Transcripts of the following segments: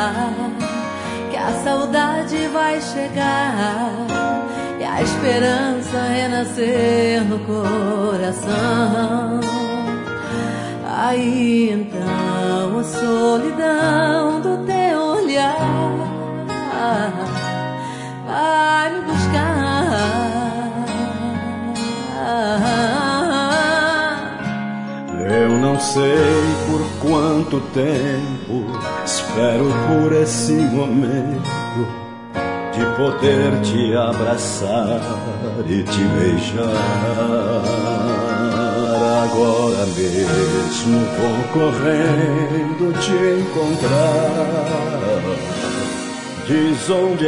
que a saudade vai chegar e a esperança renascer no coração. Aí então a solidão do teu olhar vai me buscar. Eu não sei por quanto tempo espero por esse momento de poder te abraçar e te beijar. Agora mesmo vou correndo te encontrar. Diz onde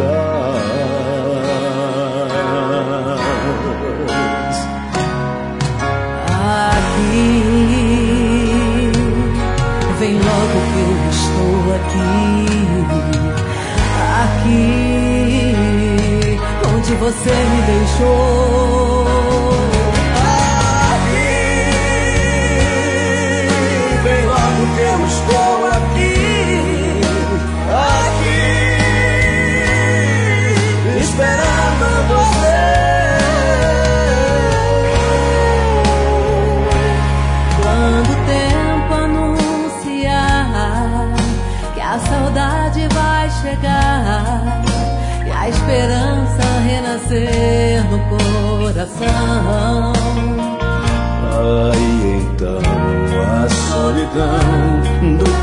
estás. Aqui, vem logo que eu estou aqui. Aqui, onde você me deixou. Eu estou aqui, aqui, esperando você. Quando o tempo anunciar que a saudade vai chegar e a esperança renascer no coração, aí então a solidão do